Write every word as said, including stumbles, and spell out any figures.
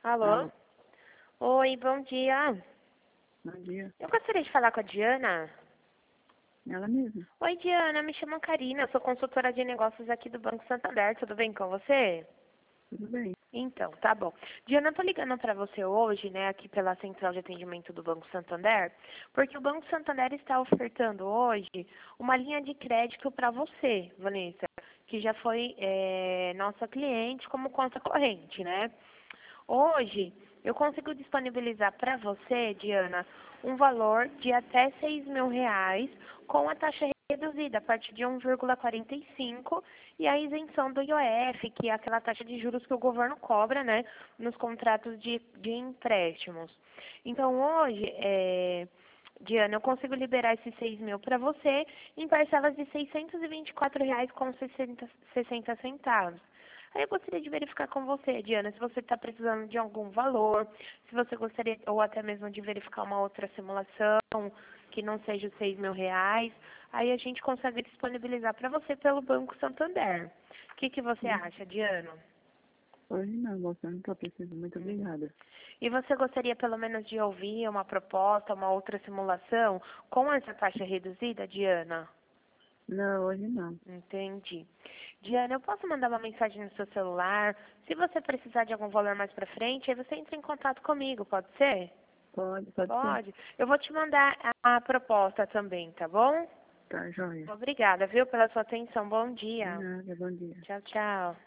Alô? Alô, Oi, bom dia. bom dia. Eu gostaria de falar com a Diana. Ela mesma? Oi, Diana, me chamo Karina, eu sou consultora de negócios aqui do Banco Santander, tudo bem com você? Tudo bem. Então, tá bom. Diana, eu tô ligando para você hoje, né, aqui pela Central de Atendimento do Banco Santander, porque o Banco Santander está ofertando hoje uma linha de crédito para você, Vanessa, que já foi eh, nossa cliente como conta corrente, né? Hoje, eu consigo disponibilizar para você, Diana, um valor de até seis mil reais com a taxa reduzida a partir de um vírgula quarenta e cinco e a isenção do I O F, que é aquela taxa de juros que o governo cobra, né, nos contratos de, de empréstimos. Então, hoje, é, Diana, eu consigo liberar esses seis mil para você em parcelas de seiscentos e vinte e quatro reais com sessenta centavos. Aí eu gostaria de verificar com você, Diana, se você está precisando de algum valor, se você gostaria, ou até mesmo de verificar uma outra simulação que não seja os seis mil reais. Aí a gente consegue disponibilizar para você pelo Banco Santander. O que, que você Hum. acha, Diana? Hoje não, você não está precisando. Muito obrigada. E você gostaria pelo menos de ouvir uma proposta, uma outra simulação com essa taxa reduzida, Diana? Não, hoje não. Entendi. Diana, eu posso mandar uma mensagem no seu celular? Se você precisar de algum valor mais pra frente, aí você entra em contato comigo, pode ser? Pode, pode ser. Pode. Eu vou te mandar a proposta também, tá bom? Tá, joia. Obrigada, viu, pela sua atenção. Bom De dia. nada, bom dia. Tchau, tchau.